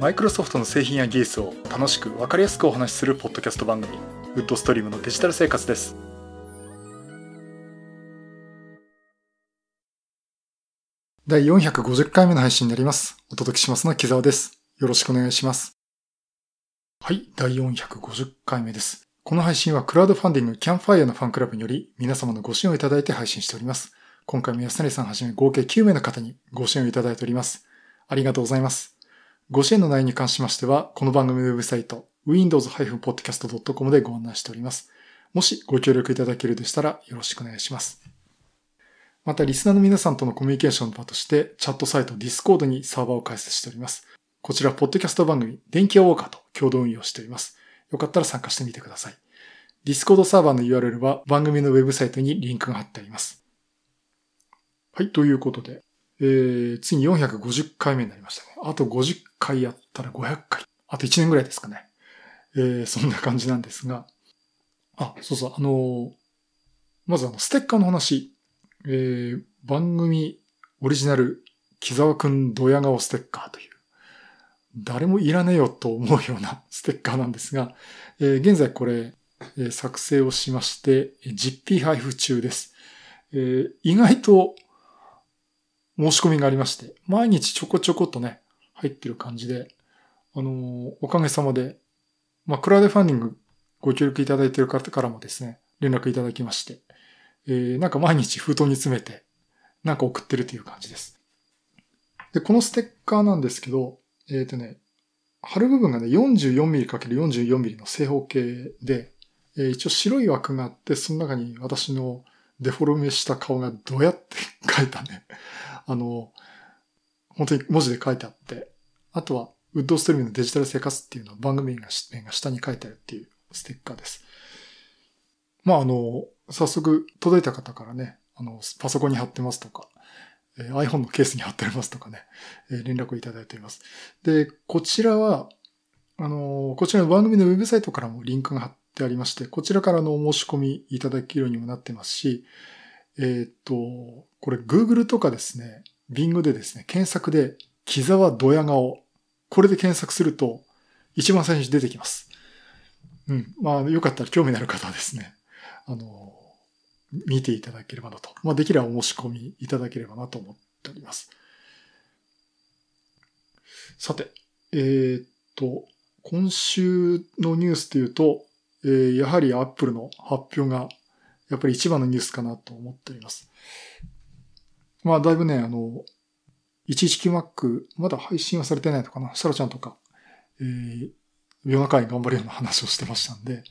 マイクロソフトの製品や技術を楽しく分かりやすくお話しするポッドキャスト番組、ウッドストリームのデジタル生活です。第450回目の配信になります。お届けしますのは木澤です。よろしくお願いします。はい、第450回目です。この配信はクラウドファンディングキャンファイアのファンクラブにより皆様のご支援をいただいて配信しております。今回も安成さんはじめ合計9名の方にご支援をいただいております。ありがとうございます。ご支援の内容に関しましては、この番組のウェブサイト、windows-podcast.com でご案内しております。もしご協力いただけるでしたらよろしくお願いします。また、リスナーの皆さんとのコミュニケーションの場として、チャットサイト Discord にサーバーを開設しております。こちら、ポッドキャスト番組、電気屋ウォーカーと共同運用しております。よかったら参加してみてください。Discord サーバーの URL は番組のウェブサイトにリンクが貼ってあります。はい、ということで、次に450回目になりましたね。あと50回やったら500回。あと1年ぐらいですかね。そんな感じなんですが。そうそう、まずステッカーの話。番組オリジナル、木澤くんドヤ顔ステッカーという、誰もいらねえよと思うようなステッカーなんですが、現在これ、作成をしまして、実費配布中です。意外と、申し込みがありまして、毎日ちょこちょこっとね、入ってる感じで、おかげさまで、クラウドファンディングご協力いただいている方からもですね、連絡いただきまして、なんか毎日封筒に詰めて、なんか送ってるという感じです。で、このステッカーなんですけど、貼る部分がね、44mm×44mm の正方形で、一応白い枠があって、その中に私のデフォルメした顔がどうやって書いたね、本当に文字で書いてあって、あとは、ウッドストリームのデジタル生活っていうのを番組が下に書いてあるっていうステッカーです。早速届いた方からね、パソコンに貼ってますとか、iPhone のケースに貼ってありますとかね、連絡をいただいております。で、こちらは、こちらの番組のウェブサイトからもリンクが貼ってありまして、こちらからのお申し込みいただけるようにもなってますし、これ Google とかですね、Bing でですね、検索で、木澤ドヤ顔、これで検索すると、一番最初に出てきます。よかったら興味のある方はですね、見ていただければなと。できればお申し込みいただければなと思っております。さて、今週のニュースというと、やはり Apple の発表が、やっぱり一番のニュースかなと思っております。だいぶね、119Mac、まだ配信はされてないのかな。シャロちゃんとか、夜中に頑張るような話をしてましたんで、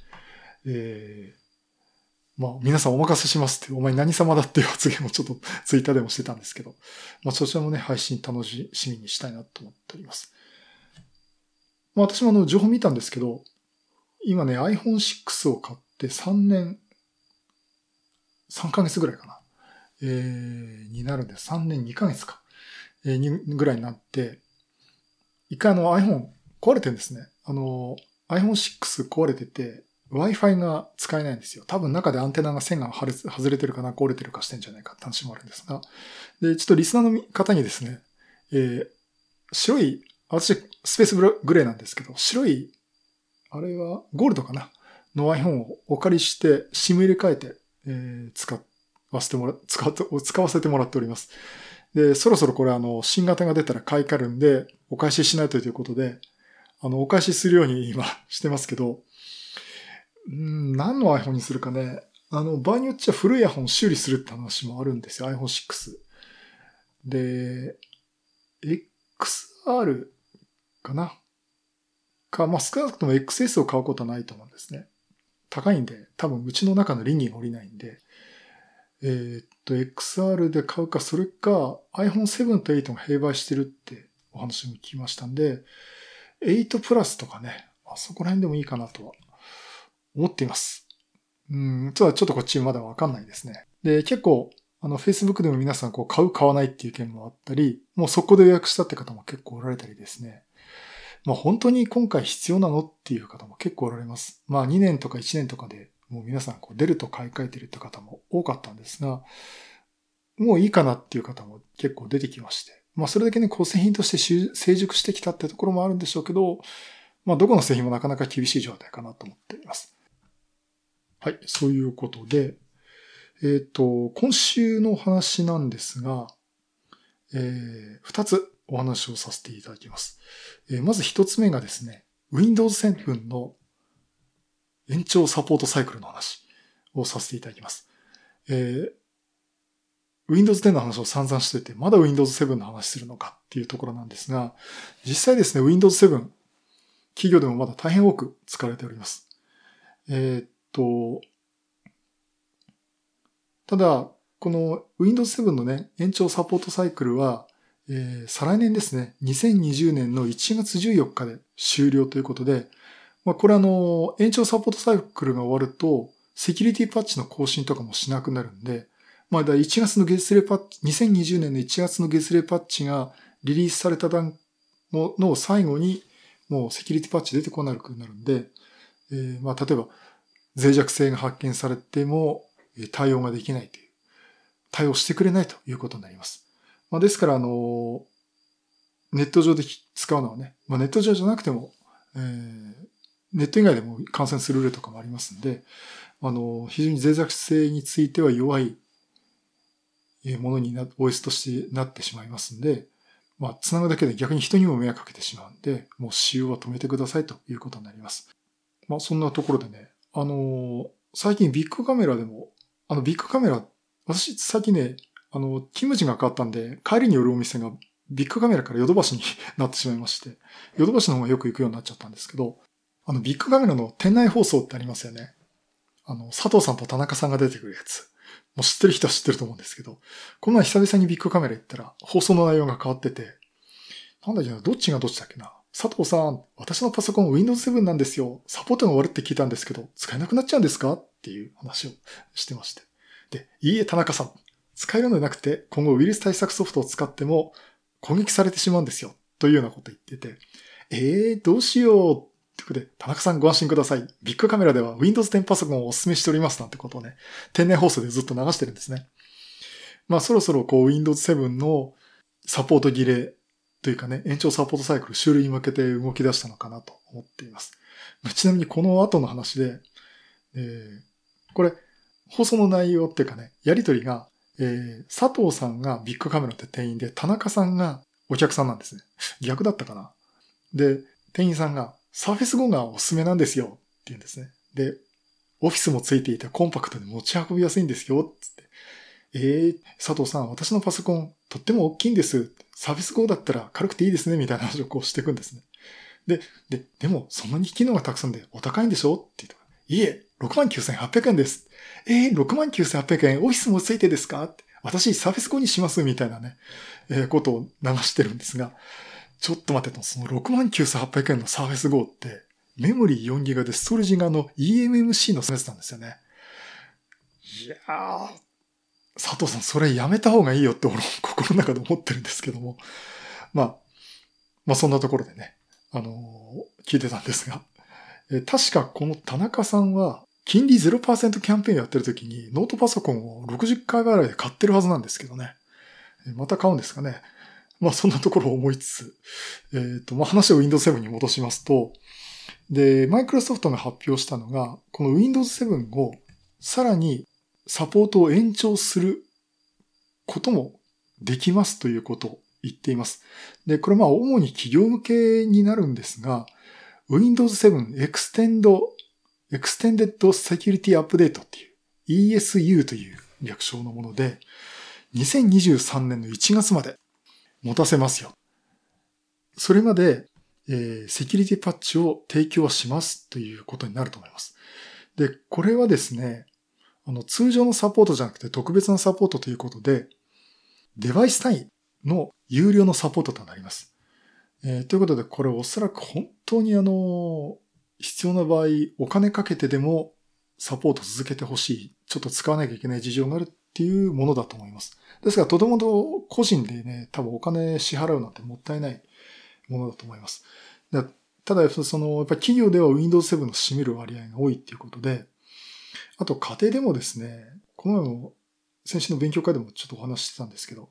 皆さんお任せしますって、お前何様だっていう発言をちょっとツイッターでもしてたんですけど、そちらもね、配信楽しみにしたいなと思っております。私も情報見たんですけど、今ね、iPhone 6を買って3年、3ヶ月ぐらいかな。になるんで、3年2ヶ月か。ぐらいになって、一回iPhone 壊れてるんですね。iPhone 6壊れてて、Wi-Fi が使えないんですよ。多分中でアンテナが線が外れてるかな、折れてるかしてんじゃないかって話もあるんですが。で、ちょっとリスナーの方にですね、白い、私スペースグレーなんですけど、白い、あれはゴールドかなの iPhone をお借りして SIM 入れ替えて、使わせてもらっております。で、そろそろこれ新型が出たら買い替えるんで、お返ししないということで、お返しするように今してますけど、何の iPhone にするかね。場合によっちゃ古い iPhone 修理するって話もあるんですよ。iPhone 6。で、XR かな少なくとも XS を買うことはないと思うんですね。高いんで、多分うちの中の輪に降りないんで、XR で買うか、それか iPhone 7と8が並売してるってお話も聞きましたんで、8プラスとかね、そこら辺でもいいかなとは思っています。ちょっとこっちまだわかんないですね。で、結構、Facebook でも皆さん買う買わないっていう意見もあったり、もうそこで予約したって方も結構おられたりですね。本当に今回必要なのっていう方も結構おられます。2年とか1年とかでもう皆さん出ると買い替えてるって方も多かったんですが、もういいかなっていう方も結構出てきまして。 それだけね、製品として成熟してきたってところもあるんでしょうけど、どこの製品もなかなか厳しい状態かなと思っています。はい、そういうことで、今週の話なんですが、2つお話をさせていただきます。まず1つ目がですね、Windows 7の延長サポートサイクルの話をさせていただきます。Windows 10の話を散々してて、まだ Windows 7の話するのかっていうところなんですが、実際ですね、Windows 7、企業でもまだ大変多く使われております。ただ、この Windows 7のね、延長サポートサイクルは、再来年ですね、2020年の1月14日で終了ということで、これ延長サポートサイクルが終わると、セキュリティパッチの更新とかもしなくなるんで、1月の月例パッチ、2020年の1月の月例パッチがリリースされたの最後に、もうセキュリティパッチ出てこなくなるんで、例えば脆弱性が発見されても対応ができないという、対応してくれないということになります。ですから、ネット上で使うのはね、ネット上じゃなくても、ネット以外でも感染する例とかもありますんで、非常に脆弱性については弱いものにOS としてなってしまいますんで、つなぐだけで逆に人にも迷惑かけてしまうんで、もう使用は止めてくださいということになります。そんなところでね、最近ビッグカメラでも、ビッグカメラ、私最近ね、勤務地が変わったんで、帰りに寄るお店がビッグカメラからヨドバシになってしまいまして、ヨドバシの方がよく行くようになっちゃったんですけど、ビッグカメラの店内放送ってありますよね。佐藤さんと田中さんが出てくるやつ。もう知ってる人は知ってると思うんですけど、この前久々にビッグカメラ行ったら、放送の内容が変わってて、なんだっけな、どっちがどっちだっけな。佐藤さん、私のパソコン Windows 7なんですよ。サポートが終わるって聞いたんですけど、使えなくなっちゃうんですかっていう話をしてまして。で、いいえ、田中さん。使えるのではなくて、今後ウイルス対策ソフトを使っても攻撃されてしまうんですよ。というようなことを言ってて、どうしよう。ということで、田中さんご安心ください。ビッグカメラでは Windows 10パソコンをお勧めしておりますなんてことをね、店内放送でずっと流してるんですね。そろそろWindows 7のサポート切れというかね、延長サポートサイクル終了に向けて動き出したのかなと思っています。ちなみにこの後の話で、これ、放送の内容っていうかね、やりとりが、佐藤さんがビッグカメラって店員で、田中さんがお客さんなんですね。逆だったかな。で、店員さんが、サーフェス5がおすすめなんですよって言うんですね。で、オフィスもついていてコンパクトで持ち運びやすいんですよつって。佐藤さん、私のパソコンとっても大きいんです。サーフェス5だったら軽くていいですねみたいな話をしていくんですね。でも、そんなに機能がたくさんでお高いんでしょって言うと、いえ、69,800円です。69,800円、オフィスもついてですかって、私、サーフェス5にしますみたいなね、ことを流してるんですが、ちょっと待ってと、その69,800円のサーフェス5って、メモリー 4GB でストレージがeMMC のやつなんですよね。いやー、佐藤さん、それやめた方がいいよって俺も心の中で思ってるんですけども。そんなところでね、聞いてたんですが、確かこの田中さんは、金利 0% キャンペーンやってる時にノートパソコンを60回ぐらいで買ってるはずなんですけどね。また買うんですかね。そんなところを思いつつ、話を Windows 7に戻しますと、で、マイクロソフトが発表したのが、この Windows 7をさらにサポートを延長することもできますということを言っています。で、これ主に企業向けになるんですが、Windows 7 Extended Security Update っていう ESU という略称のもので、2023年の1月まで持たせますよ。それまで、セキュリティパッチを提供はしますということになると思います。で、これはですね、通常のサポートじゃなくて特別なサポートということで、デバイス単位の有料のサポートとなります。ということで、これおそらく本当に必要な場合、お金かけてでもサポート続けてほしい、ちょっと使わなきゃいけない事情があるっていうものだと思います。ですが、とても個人でね、多分お金支払うなんてもったいないものだと思います。ただ、やっぱ企業では Windows 7の占める割合が多いっていうことで、あと家庭でもですね、この前の先週の勉強会でもちょっとお話ししてたんですけど、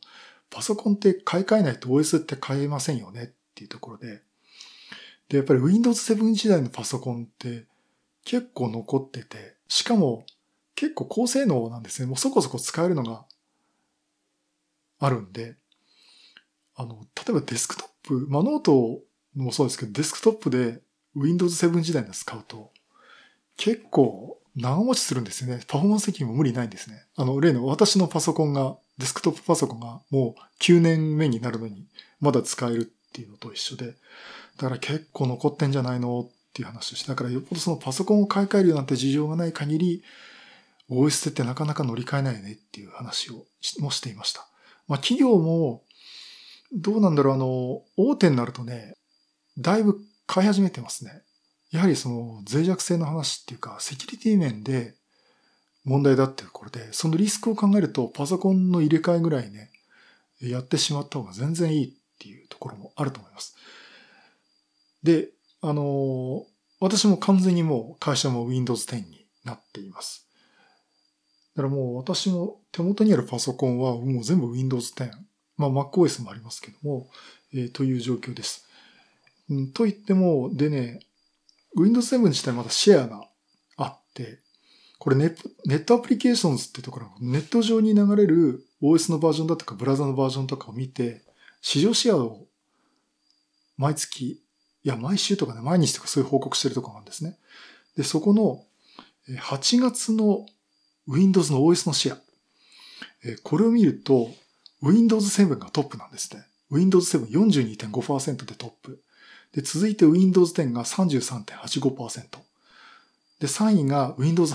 パソコンって買い替えないと OS って買えませんよねっていうところで、で、やっぱり Windows 7時代のパソコンって結構残ってて、しかも結構高性能なんですね。もうそこそこ使えるのがあるんで、例えばデスクトップ、ノートもそうですけど、デスクトップで Windows 7時代のやつ買うと、結構長持ちするんですよね。パフォーマンス的にも無理ないんですね。例の私のパソコンが、デスクトップパソコンがもう9年目になるのに、まだ使えるっていうのと一緒で、だから結構残ってんじゃないのっていう話をして、だからよっぽどそのパソコンを買い替えるなんて事情がない限り、OS ってなかなか乗り換えないよねっていう話をもしていました。企業も、どうなんだろう、大手になるとね、だいぶ買い始めてますね。やはりその脆弱性の話っていうか、セキュリティ面で問題だっていうところで、そのリスクを考えるとパソコンの入れ替えぐらいね、やってしまった方が全然いいっていうところもあると思います。で、私も完全にもう会社も Windows 10になっています。だからもう私も手元にあるパソコンはもう全部 Windows 10。MacOS もありますけども、という状況です。と言っても、でね、Windows 7自体まだシェアがあって、これネットアプリケーションズってところ、ネット上に流れる OS のバージョンだとかブラウザのバージョンとかを見て、市場シェアを毎月、毎週とかね、毎日とかそういう報告してるところなんですね。で、そこの8月の Windows の OS のシェア。これを見ると、Windows 7がトップなんですね。Windows 7 42.5% でトップ。で、続いて Windows 10が 33.85%。で、3位が Windows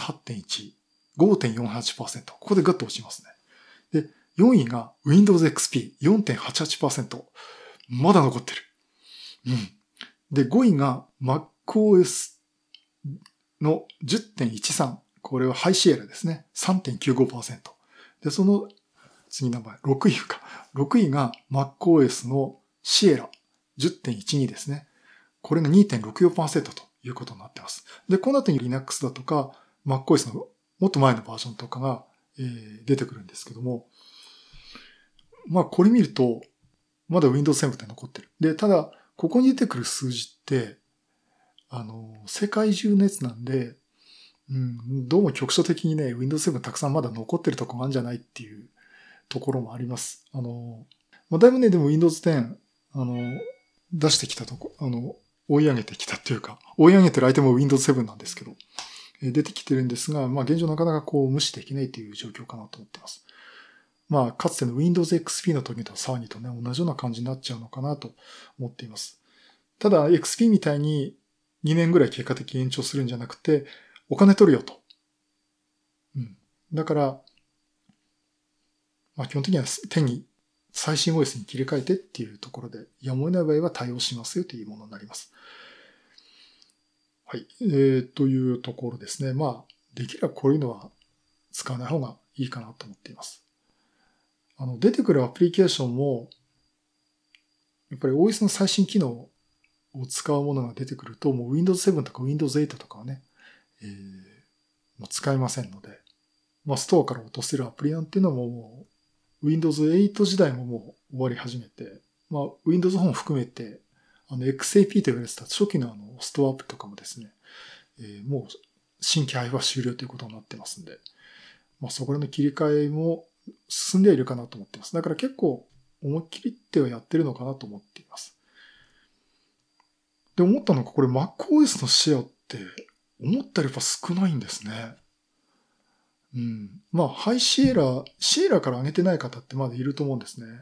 8.1、5.48%。ここでガッと落ちますね。で、4位が Windows XP、4.88%。まだ残ってる。で、5位が MacOS の 10.13。これはハイシエラですね。3.95%。で、その次の場合、6位か。6位が MacOS のシエラ 10.12 ですね。これが 2.64% ということになっています。で、この後に Linux だとか MacOS のもっと前のバージョンとかが、出てくるんですけども、これ見ると、まだ Windows 7って残ってる。で、ただ、ここに出てくる数字って、世界中のやつなんで、どうも局所的にね、Windows 7たくさんまだ残ってるとこがあるんじゃないっていうところもあります。だいぶね、でも Windows 10、出してきたとこ、追い上げてきたっていうか、追い上げてる相手も Windows 7なんですけど、出てきてるんですが、現状なかなか無視できないという状況かなと思っています。かつての Windows XP の時とさらにとね、同じような感じになっちゃうのかなと思っています。ただ、XP みたいに2年ぐらい結果的に延長するんじゃなくて、お金取るよと。だから、基本的には手に最新 OS に切り替えてっていうところで、やむを得ない場合は対応しますよというものになります。はい。というところですね。できればこういうのは使わない方がいいかなと思っています。出てくるアプリケーションも、やっぱり OS の最新機能を使うものが出てくると、もう Windows 7とか Windows 8とかはね、もう使えませんので、ストアから落とせるアプリなんていうのももう Windows 8時代ももう終わり始めて、Windows 本含めて、XAP と言われてた初期のストアアプリとかもですね、もう新規配布は終了ということになってますんで、そこらの切り替えも進んではいるかなと思っています。だから結構思いっきりってはやってるのかなと思っています。で、思ったのがこれ MacOS のシェアって思ったよりやっぱ少ないんですね。ハイシエラから上げてない方ってまだいると思うんですね。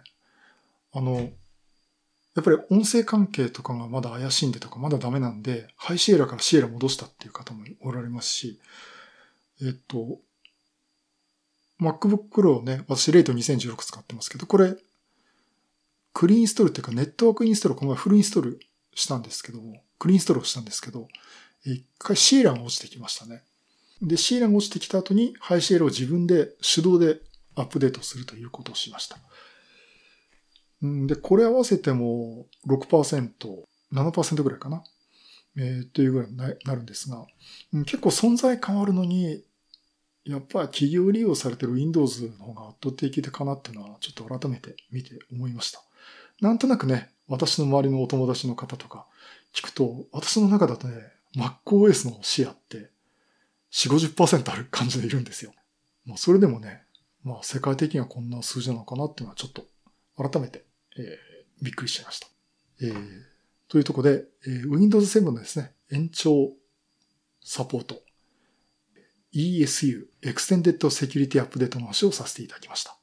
やっぱり音声関係とかがまだ怪しんでとかまだダメなんで、ハイシエラからシエラ戻したっていう方もおられますし、MacBook Pro ね、私レイト2016使ってますけど、これ、クリーンインストールっていうかネットワークインストール、この前フルインストールしたんですけども、クリーンインストールをしたんですけど、一回シエラが落ちてきましたね。で、シエラが落ちてきた後に、ハイシエラを自分で手動でアップデートするということをしました。で、これ合わせても 6%、7% ぐらいかな。というぐらいになるんですが、結構存在感あるのに、 やっぱり企業利用されている Windows の方が圧倒的かなっていうのはちょっと改めて見て思いました。なんとなくね、私の周りのお友達の方とか聞くと、私の中だとね、MacOS のシェアって4、50% ある感じでいるんですよ。それでもね、世界的にはこんな数字なのかなっていうのはちょっと改めて、びっくりしちゃいました。というところで、Windows 7のですね、延長サポート、ESU、Extended Security Update の話をさせていただきました。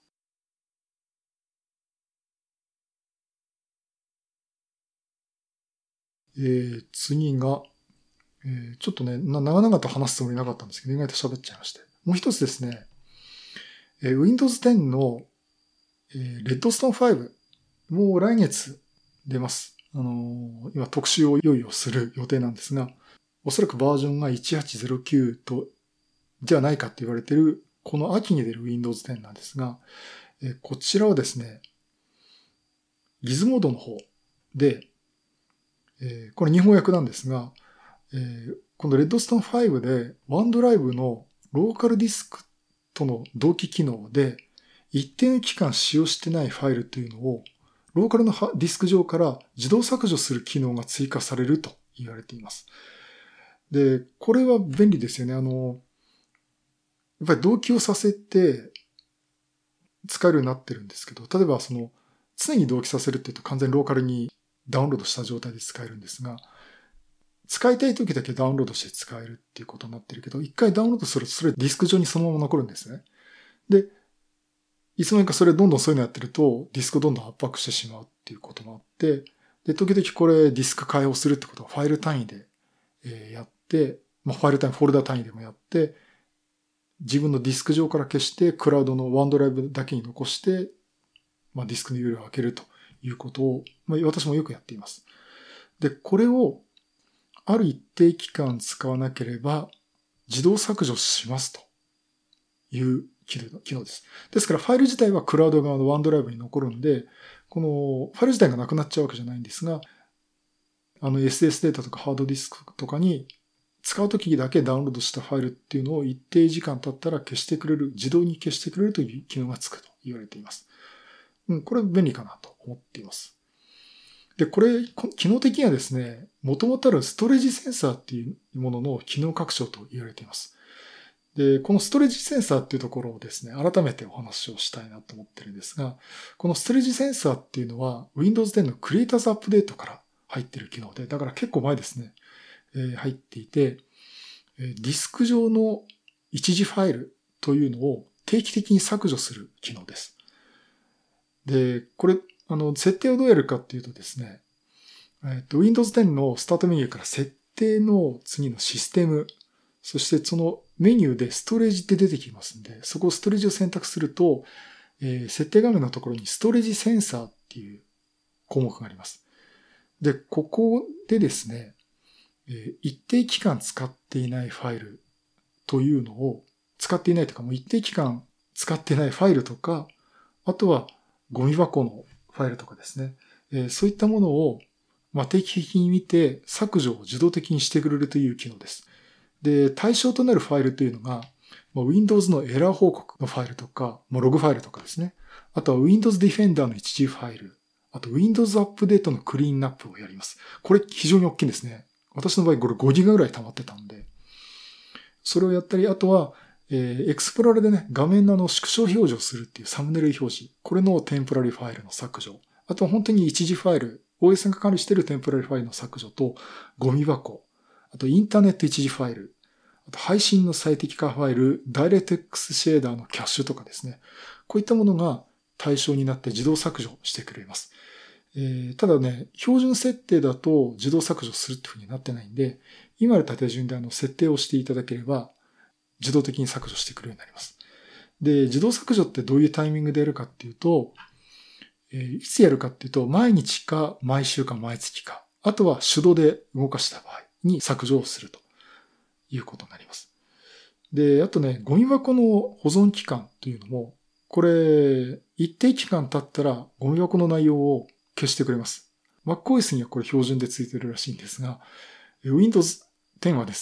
次が、ちょっとね、長々と話すつもりなかったんですけど、意外と喋っちゃいまして。もう一つですね、Windows 10の、Redstone 5、もう来月出ます。今特集をいよいよする予定なんですが、おそらくバージョンが1809と、ではないかと言われている、この秋に出る Windows 10なんですが、こちらはですね、Gizmodo の方で、これ日本訳なんですが、この Redstone 5で OneDrive のローカルディスクとの同期機能で一定の期間使用してないファイルというのをローカルのディスク上から自動削除する機能が追加されると言われています。で、これは便利ですよね。やっぱり同期をさせて使えるようになってるんですけど、例えば常に同期させるっていうと完全にローカルにダウンロードした状態で使えるんですが、使いたい時だけダウンロードして使えるっていうことになってるけど、一回ダウンロードするとそれディスク上にそのまま残るんですね。で、いつの間にかそれどんどんそういうのやってるとディスクをどんどん圧迫してしまうっていうことがあって、で、時々これディスク開放するってことはファイル単位でやって、ファイル単位、フォルダ単位でもやって、自分のディスク上から消してクラウドのワンドライブだけに残して、ディスクの容量を開けるということを、私もよくやっています。で、これをある一定期間使わなければ自動削除しますという機能です。ですからファイル自体はクラウド側のワンドライブに残るんで、このファイル自体がなくなっちゃうわけじゃないんですが、SS データとかハードディスクとかに使うときだけダウンロードしたファイルっていうのを一定時間経ったら消してくれる、自動に消してくれるという機能がつくと言われています。これ便利かなと思っています。で、これ、機能的にはですね、元々あるストレージセンサーっていうものの機能拡張と言われています。で、このストレージセンサーっていうところをですね、改めてお話をしたいなと思ってるんですが、このストレージセンサーっていうのは Windows 10の Creators アップデートから入っている機能で、だから結構前ですね、入っていて、ディスク上の一時ファイルというのを定期的に削除する機能です。で、これ、設定をどうやるかっていうとですね、Windows 10のスタートメニューから設定の次のシステム、そしてそのメニューでストレージって出てきますんで、そこをストレージを選択すると、設定画面のところにストレージセンサーっていう項目があります。で、ここでですね、一定期間使っていないファイルというのを、使っていないというかもう一定期間使っていないファイルとか、あとはゴミ箱のファイルとかですね、そういったものを定期的に見て削除を自動的にしてくれるという機能です。で、対象となるファイルというのが、Windows のエラー報告のファイルとか、ログファイルとかですね。あとは Windows Defender の一時ファイル。あと Windows アップデートのクリーンナップをやります。これ非常に大きいんですね。私の場合これ5ギガぐらい溜まってたんで。それをやったり、あとは、エクスプローラでね、画面の縮小表示をするっていうサムネイル表示。これのテンポラリーファイルの削除。あとは本当に一時ファイル。OS が管理しているテンポラリーファイルの削除と、ゴミ箱。あとインターネット一時ファイル。あと配信の最適化ファイル、DirectX シェーダーのキャッシュとかですね。こういったものが対象になって自動削除してくれます。ただね、標準設定だと自動削除するっていうふうになってないんで、今ある縦順で設定をしていただければ、自動的に削除してくれるようになります。で、自動削除ってどういうタイミングでやるかっていうと、いつやるかっていうと、毎日か毎週か毎月か、あとは手動で動かした場合に削除をするということになります。で、あとね、ゴミ箱の保存期間というのも、これ、一定期間経ったらゴミ箱の内容を消してくれます。MacOS にはこれ標準でついてるらしいんですが、Windows 10はですね、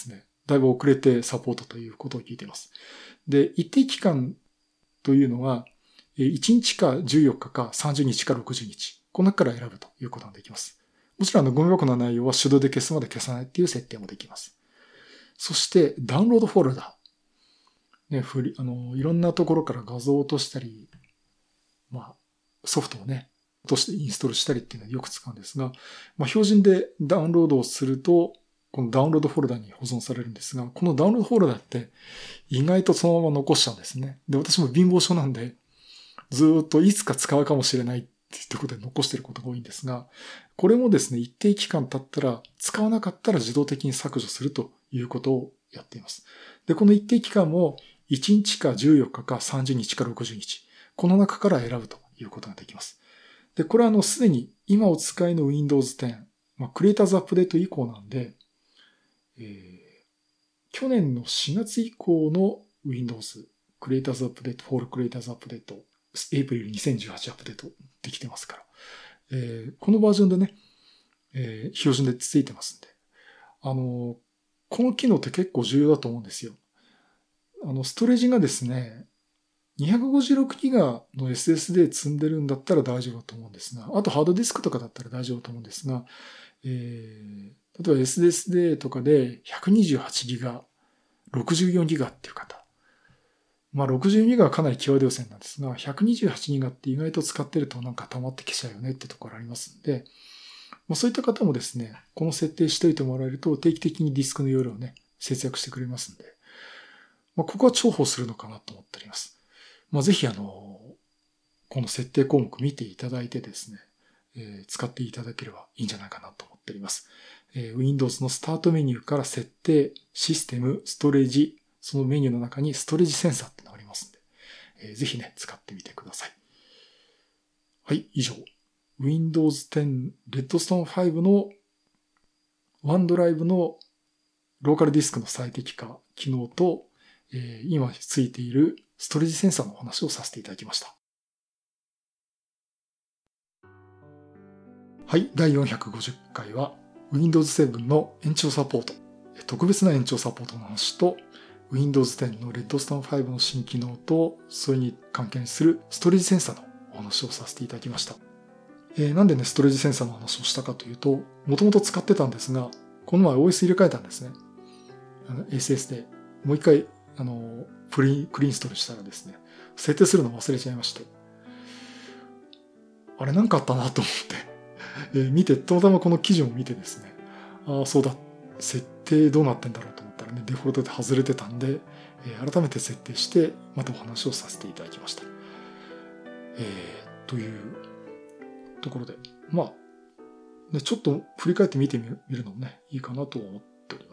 だいぶ遅れてサポートということを聞いています。で、一定期間というのは、1日か14日か30日か60日。この中から選ぶということができます。もちろんゴミ箱の内容は手動で消すまで消さないっていう設定もできます。そしてダウンロードフォルダ。ね、いろんなところから画像を落としたり、ソフトをね、落としてインストールしたりっていうのはよく使うんですが、標準でダウンロードをすると、このダウンロードフォルダに保存されるんですが、このダウンロードフォルダって意外とそのまま残しちゃうんですね。で、私も貧乏症なんで、ずーっといつか使うかもしれないっていうところで残してることが多いんですが、これもですね、一定期間経ったら、使わなかったら自動的に削除するということをやっています。で、この一定期間も1日か14日か30日か60日、この中から選ぶということができます。で、これはすでに今お使いの Windows 10、クリエイターズアップデート以降なんで、去年の4月以降の Windows クリエイターズアップデート、フォールクリエイターズアップデート、エイプリル2018アップデートできてますから、このバージョンでね、標準でついてますんで、この機能って結構重要だと思うんですよ。ストレージがですね、256GB の SSD 積んでるんだったら大丈夫だと思うんですが、あとハードディスクとかだったら大丈夫だと思うんですが、例えば SSD とかで 128GB、64GB っていう方。62GB はかなり際どい線なんですが、128GB って意外と使ってるとなんか溜まってきちゃうよねってところありますんで、そういった方もですね、この設定しておいてもらえると定期的にディスクの容量をね、節約してくれますんで、ここは重宝するのかなと思っております。ぜひこの設定項目見ていただいてですね、使っていただければいいんじゃないかなと思っております。Windows のスタートメニューから設定、システム、ストレージ、そのメニューの中にストレージセンサーってのがありますんで、ぜひね、使ってみてください。はい、以上。Windows 10 Redstone 5の OneDrive のローカルディスクの最適化機能と、今ついているストレージセンサーのお話をさせていただきました。はい、第450回は Windows 7の延長サポート、特別な延長サポートの話と Windows 10の Redstone 5の新機能とそれに関係するストレージセンサーのお話をさせていただきました。なんでね、ストレージセンサーの話をしたかというと、もともと使ってたんですが、この前 OS 入れ替えたんですね。SS でもう一回クリーンインストールしたらですね、設定するの忘れちゃいまして、あれなんかあったなと思って見て、たまたまこの記事を見てですね、そうだ、設定どうなってんだろうと思ったらね、デフォルトで外れてたんで、改めて設定してまたお話をさせていただきました。というところで、ね、ちょっと振り返って見てみるのもね、いいかなと思っております。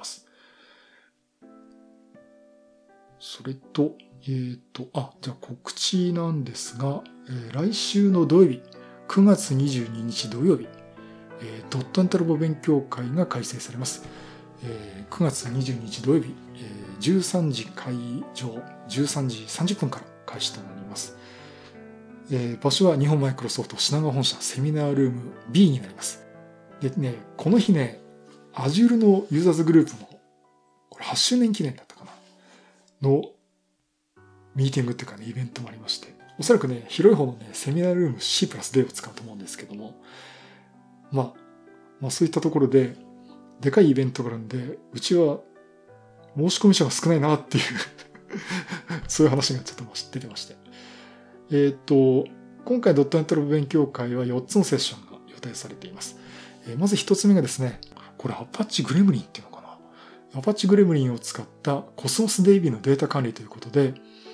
それと、じゃあ告知なんですが、来週の土曜日、9月22日土曜日、ドットエンタロボ勉強会が開催されます。9月22日土曜日、13時会場、13時30分から開始となります。場所は日本マイクロソフト品川本社セミナールーム B になります。でね、この日ね、Azure のユーザーズグループの、これ8周年記念だったかなのミーティングっていうかね、イベントもありまして、おそらくね、広い方のね、セミナールーム C+D を使うと思うんですけども、そういったところで、でかいイベントがあるんで、うちは申し込み者が少ないなっていうそういう話がちょっと出てまして。今回ドットエンタロボ勉強会は4つのセッションが予定されています。まず1つ目がですね、これアパッチグレムリンっていうのかな。アパッチグレムリンを使ったコスモス DB のデータ管理ということで、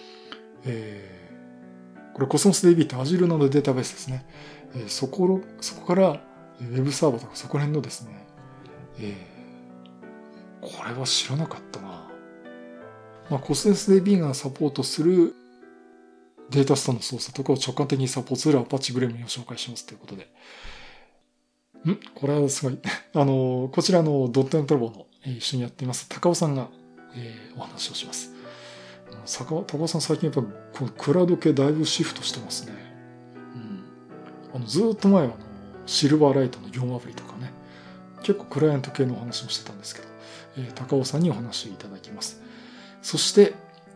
これコスモス DB って Azure のデータベースですね。そこからウェブサーバーとかそこら辺のですね、これは知らなかったな。コスモス DB がサポートするデータストの操作とかを直感的にサポートするアパッチグレムリンを紹介しますということで。これはすごい。こちらのドットエントロボの一緒にやっています高尾さんが、お話をします。高尾さん最近やっぱこのクラウド系だいぶシフトしてますね。ずっと前はシルバーライトの業務アプリとかね、 結構クライアント系のお話もしてたんですけど、高尾さんにお話いただきます。そして、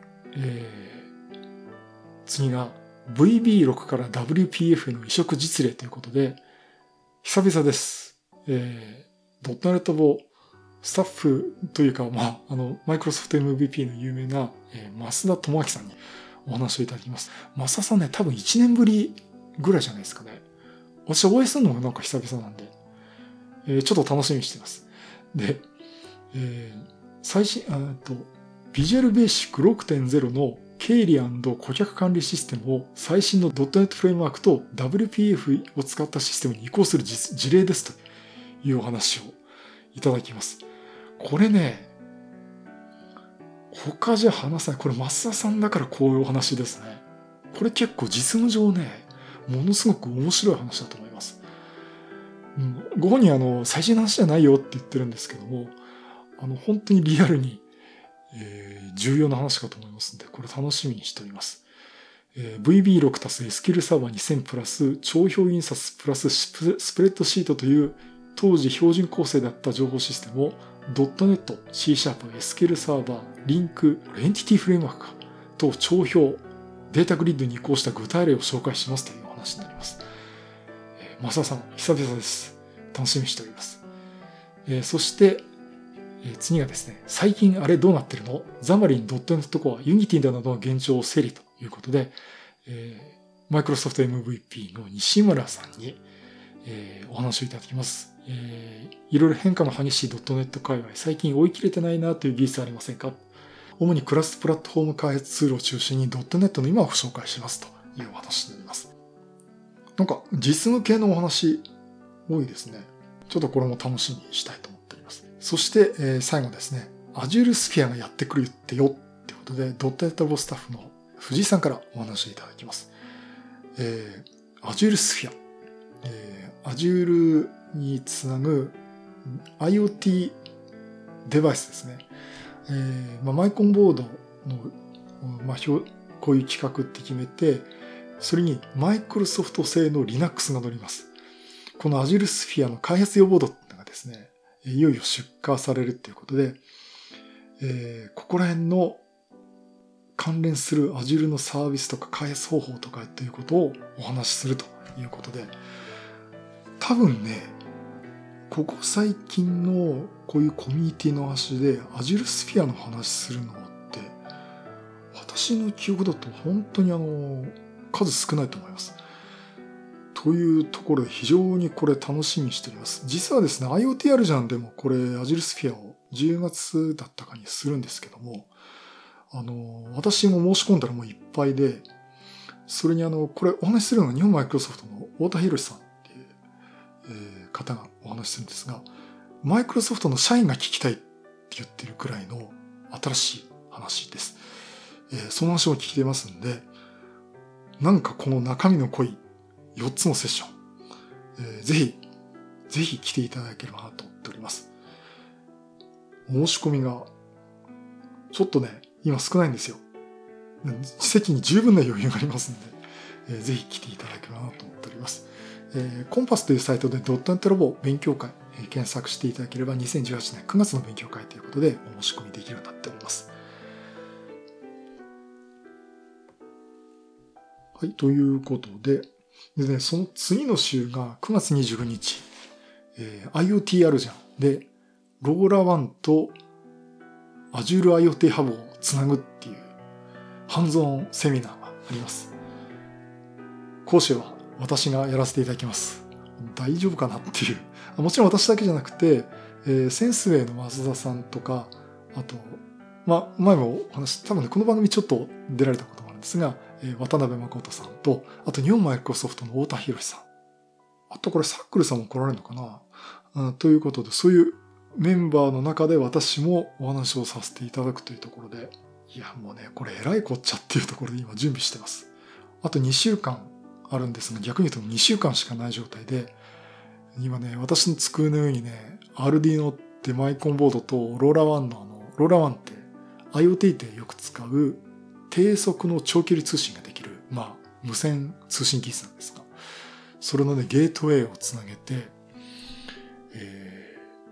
次が VB6 から WPF の移植実例ということで、久々です。.NET をスタッフというか、マイクロソフト MVP の有名な、増田智明さんにお話をいただきます。増田さんね、多分1年ぶりぐらいじゃないですかね。私お会いするのがなんか久々なんで、ちょっと楽しみにしています。で、最新、ビジュアルベーシック 6.0 の経理&顧客管理システムを最新の .NET フレームワークと WPF を使ったシステムに移行する事例ですというお話をいただきます。これね、他じゃ話せない。これ増田さんだからこういうお話ですね。これ結構実務上ね、ものすごく面白い話だと思います。ご本人最新の話じゃないよって言ってるんですけども、本当にリアルに、重要な話かと思いますので、これ楽しみにしております。VB6 足す SQL サーバー2000プラス帳票印刷プラススプレッドシートという当時標準構成だった情報システムを .NET、C#、SQL サーバー、リンク、エンティティフレームワークと帳票、データグリッドに移行した具体例を紹介しますというお話になります。増田さん、久々です。楽しみにしております。そして、次がですね、最近あれどうなってるの？ザマリン .NET Core、Unity などの現状を整理ということで、マイクロソフト MVP の西村さんに、お話をいただきます。いろいろ変化の激しい .NET 界隈、最近追い切れてないなという技術ありませんか？主にクラスプラットフォーム開発ツールを中心に .NET の今をご紹介しますというお話になります。なんか実務系のお話多いですね。ちょっとこれも楽しみにしたいと思っております。そして、最後ですね、Azure Sphere がやってくるってよってことで、.NET スタッフの藤井さんからお話をいただきます。Azure Sphere、Azure につなぐ IoT デバイスですね。マイコンボードの、こういう企画って決めて、それにマイクロソフト製の Linux が乗ります。この Azure Sphere の開発用ボードっていうのがですね、いよいよ出荷されるっていうことで、ここら辺の関連する Azure のサービスとか開発方法とかっていうことをお話しするということで、多分ね、ここ最近のこういうコミュニティの話で Azure Sphere の話するのって、私の記憶だと本当に数少ないと思います。というところで非常にこれ楽しみにしております。実はですね、IoT あるじゃんでもこれ Azure Sphere を10月だったかにするんですけども、私も申し込んだらもういっぱいで、それにこれお話しするのは日本マイクロソフトの太田博さんっていう、方がお話しするんですが、マイクロソフトの社員が聞きたいって言ってるくらいの新しい話です。その話も聞いてますんで、なんかこの中身の濃い4つのセッション、ぜひ来ていただければなと思っております。申し込みがちょっとね、今少ないんですよ。席に十分な余裕がありますので、ぜひ来ていただければなと思っております。コンパスというサイトで .NET ラボ勉強会、検索していただければ2018年9月の勉強会ということでお申し込みできるようになっております。はい、ということで、ね、その次の週が9月29日、IoT あるじゃん。で、ローラワンと Azure IoT ハブをつなぐっていうハンズオンセミナーがあります。講師は私がやらせていただきます。大丈夫かなっていう。もちろん私だけじゃなくて、センスウェイの増田さんとか、あと、前もお話、多分ね、この番組ちょっと出られたこともあるんですが、渡辺誠さんと、あと日本マイクロソフトの太田博さん。あとこれサックルさんも来られるのかな、ということで、そういうメンバーの中で私もお話をさせていただくというところで、いやもうね、これ偉いこっちゃっていうところで今準備してます。あと2週間あるんですが、逆に言うと2週間しかない状態で、今ね、私の机の上にね、Arduinoってマイコンボードとローラワンのローラワンって IoT でよく使う低速の長距離通信ができる、無線通信技術なんですが、それのね、ゲートウェイをつなげて、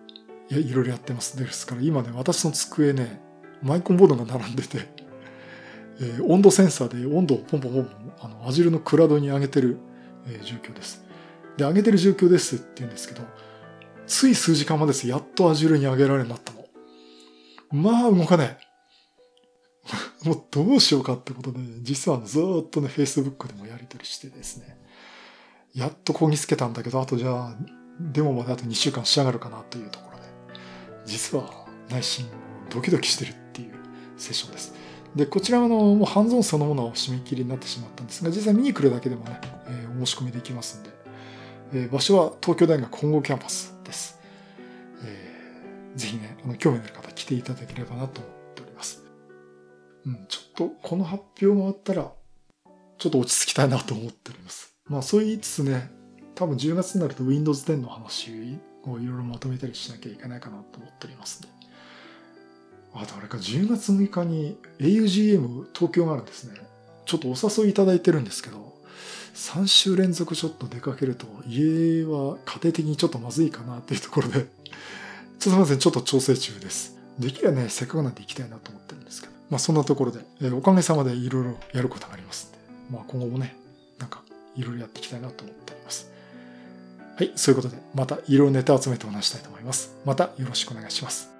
いろいろやってます。ですから今ね、私の机ね、マイコンボードが並んでて、温度センサーで温度をポンポンポンポン、Azure のクラウドに上げてる、状況です。で、上げてる状況ですって言うんですけど、つい数時間前です。やっと Azure に上げられるようになったの。まあ、動かない。もうどうしようかってことで、実はずーっとね、Facebook でもやり取りしてですね、やっとこぎつけたんだけど、あとじゃあ、デモまであと2週間仕上がるかなというところで、実は内心ドキドキしてるっていうセッションです。で、こちらのもうハンズオンそのものは締め切りになってしまったんですが、実際見に来るだけでもね、お申し込みできますんで、場所は東京大学本郷キャンパスです。ぜひね、興味のある方来ていただければなと思っております。ちょっとこの発表が終わったら、ちょっと落ち着きたいなと思っております。まあそう言いつつね、多分10月になると Windows 10の話をいろいろまとめたりしなきゃいけないかなと思っておりますね。あとあれか、10月6日に augm 東京があるんですね。ちょっとお誘いいただいてるんですけど、3週連続ちょっと出かけると家は家庭的にちょっとまずいかなっていうところで、ちょっとすみません、ちょっと調整中です。できればね、せっかくなんで行きたいなと思ってるんですけど、まあそんなところで、おかげさまでいろいろやることがありますんで、まあ今後もね、なんかいろいろやっていきたいなと思っております。はい、そういうことで、またいろいろネタを集めてお話したいと思います。またよろしくお願いします。